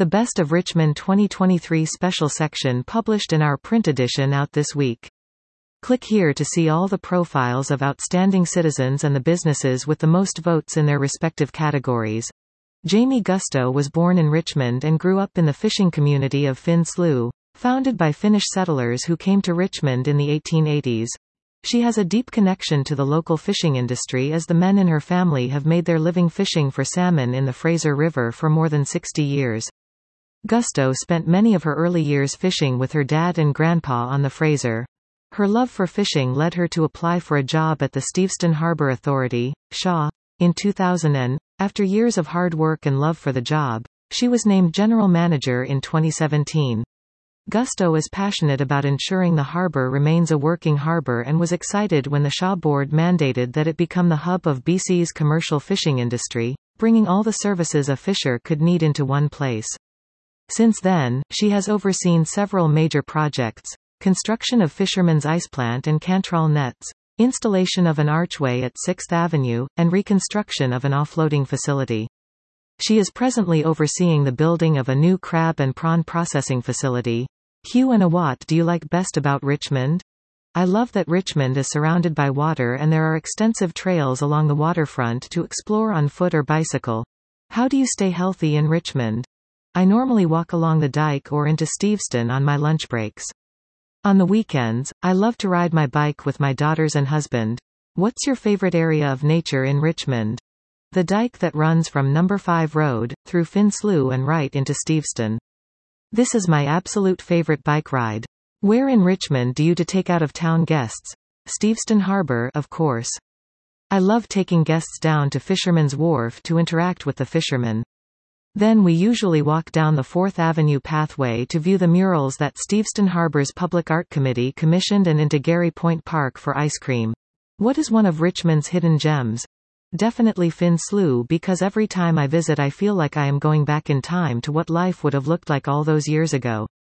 The Best of Richmond 2023 special section published in our print edition out this week. Click here to see all the profiles of outstanding citizens and the businesses with the most votes in their respective categories. Jamie Gusto was born in Richmond and grew up in the fishing community of Finn Slough, founded by Finnish settlers who came to Richmond in the 1880s. She has a deep connection to the local fishing industry as the men in her family have made their living fishing for salmon in the Fraser River for more than 60 years. Gusto spent many of her early years fishing with her dad and grandpa on the Fraser. Her love for fishing led her to apply for a job at the Steveston Harbour Authority, SHA, in 2000 and, after years of hard work and love for the job, she was named general manager in 2017. Gusto is passionate about ensuring the harbour remains a working harbour and was excited when the SHA board mandated that it become the hub of BC's commercial fishing industry, bringing all the services a fisher could need into one place. Since then, she has overseen several major projects: construction of Fisherman's Ice Plant and Cantrall nets, installation of an archway at 6th Avenue, and reconstruction of an offloading facility. She is presently overseeing the building of a new crab and prawn processing facility. Hugh and what do you like best about Richmond? I love that Richmond is surrounded by water and there are extensive trails along the waterfront to explore on foot or bicycle. How do you stay healthy in Richmond? I normally walk along the dike or into Steveston on my lunch breaks. On the weekends, I love to ride my bike with my daughters and husband. What's your favorite area of nature in Richmond? The dike that runs from Number 5 Road, through Finn Slough and right into Steveston. This is my absolute favorite bike ride. Where in Richmond do you to take out of town guests? Steveston Harbour, of course. I love taking guests down to Fisherman's Wharf to interact with the fishermen. Then we usually walk down the 4th Avenue pathway to view the murals that Steveston Harbour's Public Art Committee commissioned and into Gary Point Park for ice cream. What is one of Richmond's hidden gems? Definitely Finn Slough, because every time I visit I feel like I am going back in time to what life would have looked like all those years ago.